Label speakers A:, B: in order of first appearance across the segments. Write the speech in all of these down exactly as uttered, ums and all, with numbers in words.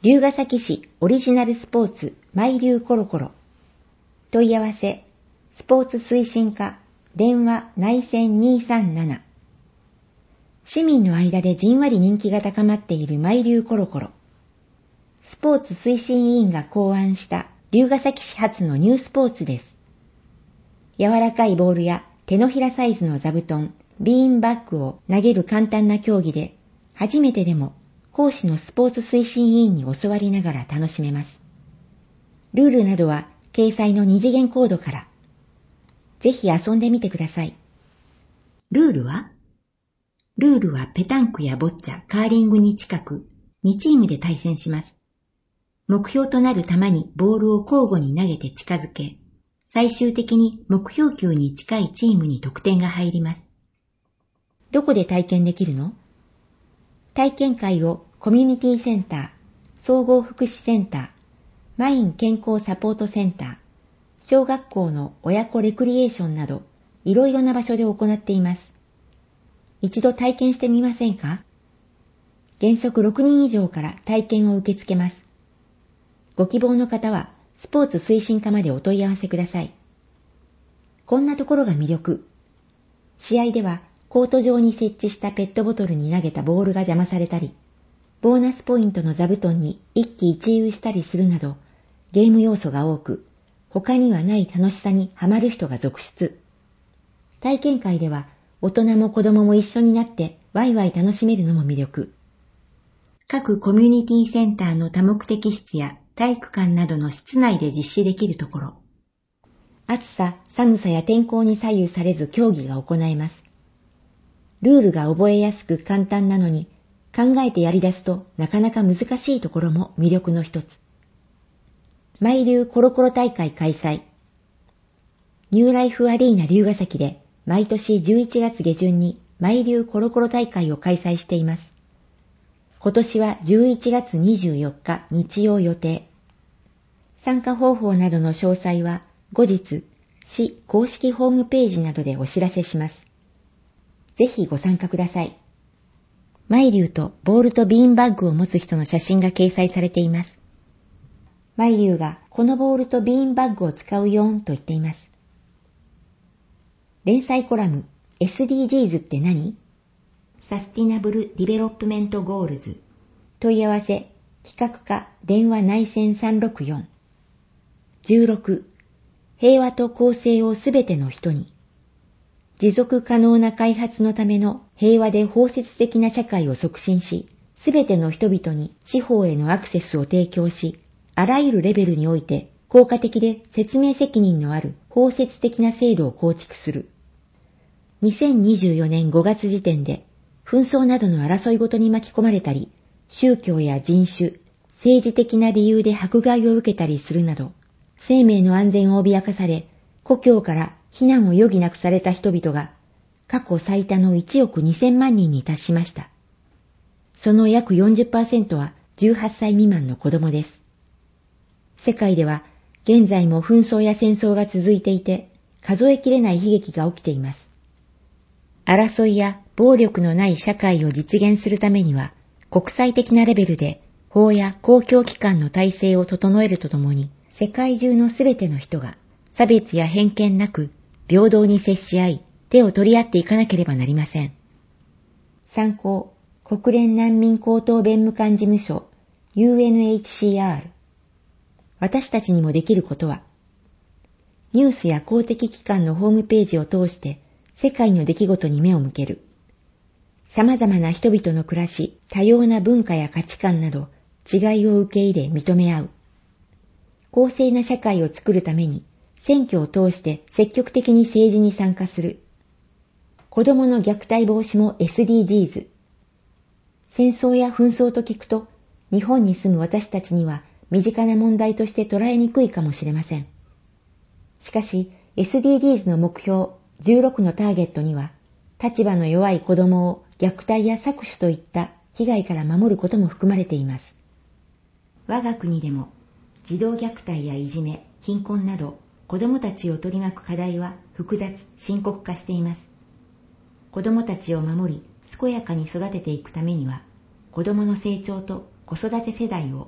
A: 龍ケ崎市オリジナルスポーツマイ龍コロコロ。問い合わせ、スポーツ推進課、電話内線にさんなな。市民の間でじんわり人気が高まっているマイ龍コロコロ。スポーツ推進委員が考案した龍ケ崎市発のニュースポーツです。柔らかいボールや手のひらサイズの座布団、ビーンバッグを投げる簡単な競技で、初めてでも講師のスポーツ推進委員に教わりながら楽しめます。ルールなどは掲載の二次元コードから。ぜひ遊んでみてください。ルールはルールはペタンクやボッチャ、カーリングに近く、にチームで対戦します。目標となる球にボールを交互に投げて近づけ、最終的に目標球に近いチームに得点が入ります。どこで体験できるの？体験会をコミュニティセンター、総合福祉センター、マイン健康サポートセンター、小学校の親子レクリエーションなど、いろいろな場所で行っています。一度体験してみませんか？原則ろくにん以上から体験を受け付けます。ご希望の方は、スポーツ推進課までお問い合わせください。こんなところが魅力。試合では、コート上に設置したペットボトルに投げたボールが邪魔されたり、ボーナスポイントの座布団に一喜一憂したりするなど、ゲーム要素が多く、他にはない楽しさにハマる人が続出。体験会では、大人も子供も一緒になってワイワイ楽しめるのも魅力。各コミュニティセンターの多目的室や体育館などの室内で実施できるところ。暑さ、寒さや天候に左右されず競技が行えます。ルールが覚えやすく簡単なのに、考えてやり出すとなかなか難しいところも魅力の一つ。マイ龍コロコロ大会開催。ニューライフアリーナ龍ケ崎で毎年じゅういちがつ下旬にマイ龍コロコロ大会を開催しています。今年はじゅういちがつにじゅうよっか日曜予定。参加方法などの詳細は後日、市公式ホームページなどでお知らせします。ぜひご参加ください。マイ龍とボールとビーンバッグを持つ人の写真が掲載されています。マイ龍がこのボールとビーンバッグを使うよーんと言っています。連載コラム エスディージーズ って何？サスティナブルディベロップメントゴールズ。問い合わせ企画課電話内線さんろくよん。じゅうろく、平和と公正をすべての人に。持続可能な開発のための平和で包摂的な社会を促進し、すべての人々に司法へのアクセスを提供し、あらゆるレベルにおいて効果的で説明責任のある包摂的な制度を構築する。にせんにじゅうよねんごがつ時点で、紛争などの争いごとに巻き込まれたり、宗教や人種、政治的な理由で迫害を受けたりするなど、生命の安全を脅かされ、故郷から避難を余儀なくされた人々が、過去最多のいちおくにせんまんにんに達しました。その約 よんじゅっパーセント はじゅうはっさい未満の子供です。世界では、現在も紛争や戦争が続いていて、数えきれない悲劇が起きています。争いや暴力のない社会を実現するためには、国際的なレベルで法や公共機関の体制を整えるとともに、世界中のすべての人が差別や偏見なく平等に接し合い、手を取り合っていかなければなりません。参考、国連難民高等弁務官事務所 ユーエヌエイチシーアール。私たちにもできることは、ニュースや公的機関のホームページを通して世界の出来事に目を向ける。様々な人々の暮らし、多様な文化や価値観など違いを受け入れ認め合う。公正な社会を作るために選挙を通して積極的に政治に参加する。子どもの虐待防止も エスディージーズ。戦争や紛争と聞くと、日本に住む私たちには身近な問題として捉えにくいかもしれません。しかし、エスディージーズ の目標じゅうろくのターゲットには、立場の弱い子どもを虐待や搾取といった被害から守ることも含まれています。我が国でも、児童虐待やいじめ、貧困など、子どもたちを取り巻く課題は複雑、深刻化しています。子どもたちを守り、健やかに育てていくためには、子どもの成長と子育て世代を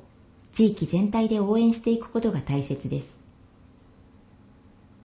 A: 地域全体で応援していくことが大切です。